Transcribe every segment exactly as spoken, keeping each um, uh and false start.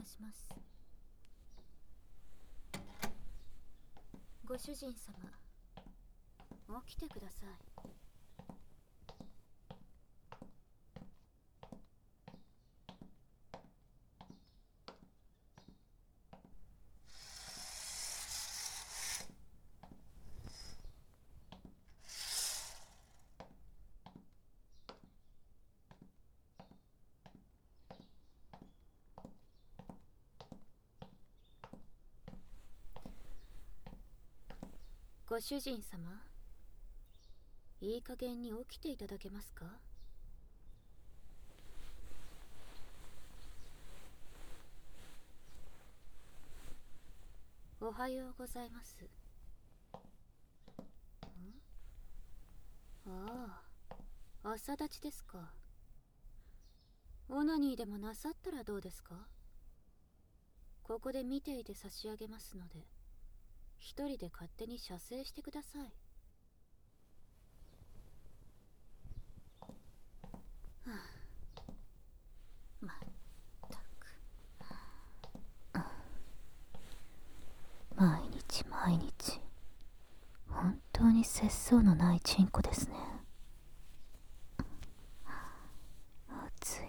します。ご主人様、起きてください。ご主人様、いい加減に起きていただけますか？おはようございます。ん？ああ、朝立ちですか。オナニーでもなさったらどうですか？ここで見ていて差し上げますので、一人で勝手に射精してください。はあ、まったく。毎日毎日本当に節操のないチンコですね。暑い。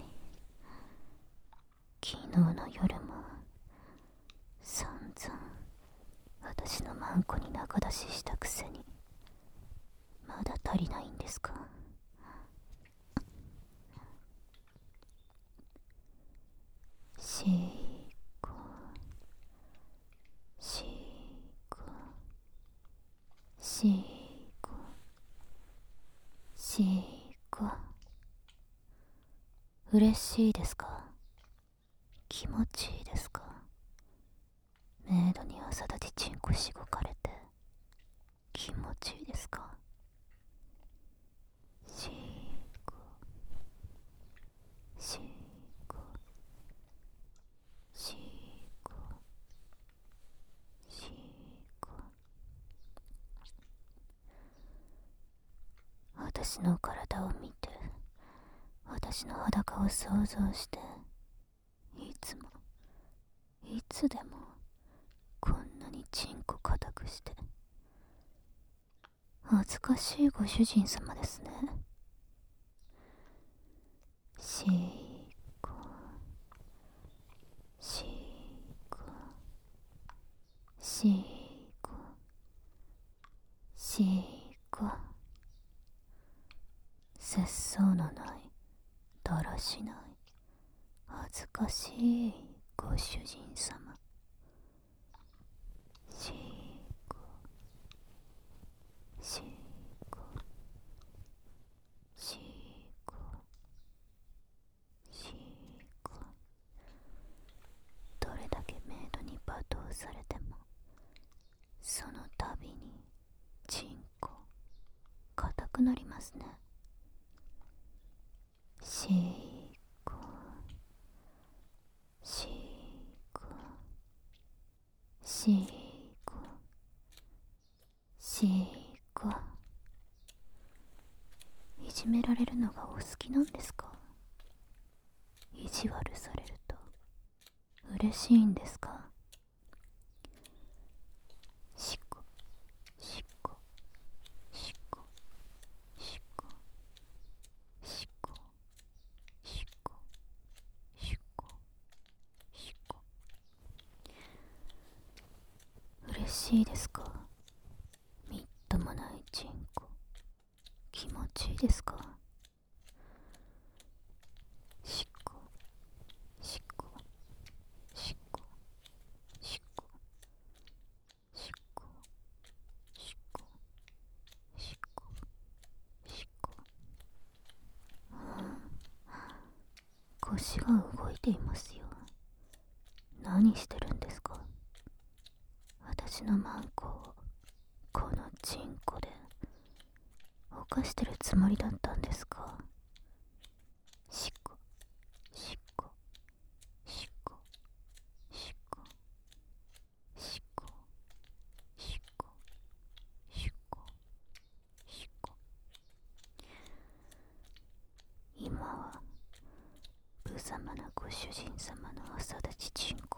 昨日の夜も散々私のマンコに中出ししたくせに、まだ足りないんですか？シーコシーコシーコシーコ。嬉しいですか？気持ちいいですか？メイドに朝立ちチンコしごかれて気持ちいいですか？シーコシーコシーコシーコ。私の体を見て、私の裸を想像して、いつもいつでもこんなにチンコ固くして。恥ずかしいご主人様ですね。シーコシーコシーコシーコ。節操のない、だらしない、恥ずかしいご主人様。シーコシーコシーコシーコ。どれだけメイドに罵倒されても、その度にチンコ硬くなりますね。シーコシーコシーコシーコ。いじめられるのがお好きなんですか？意地悪されると嬉しいんですか？しっこしっこしっこしっこしっこしっこしっこしっこ。嬉しいですか？みっともないチンコ気持ちいいですか？しっこしっこしっこしっこしっこしっこしっこしっこ。腰が動いていますよ。何してるんですか？私のマンコをこのチンコで犯してるつもりだったんですか？しっこしっこしっこしっこしっこしっこしっこしっこ。今は無様なご主人様の朝立ちチンコ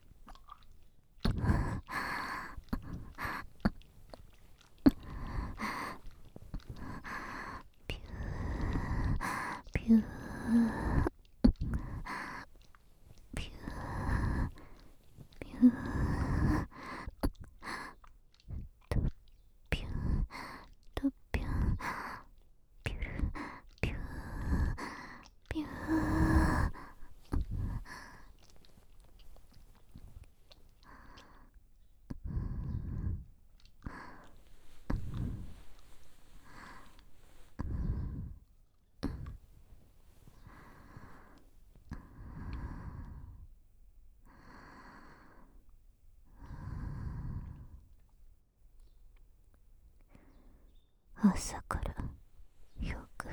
朝からよく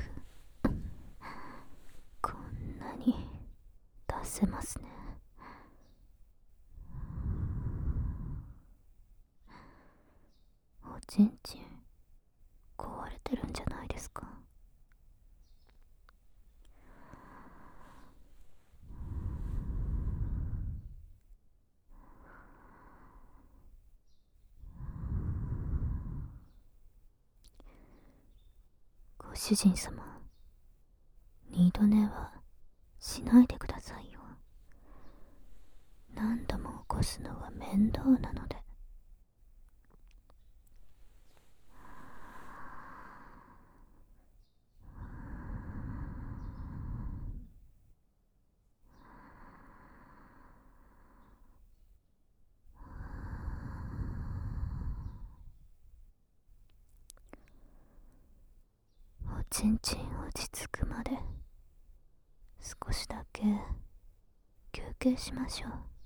こんなに出せますね。おちんちん壊れてるんじゃないですか？ご主人様、二度寝はしないでくださいよ。何度も起こすのは面倒なので。おちんちん落ち着くまで少しだけ休憩しましょう。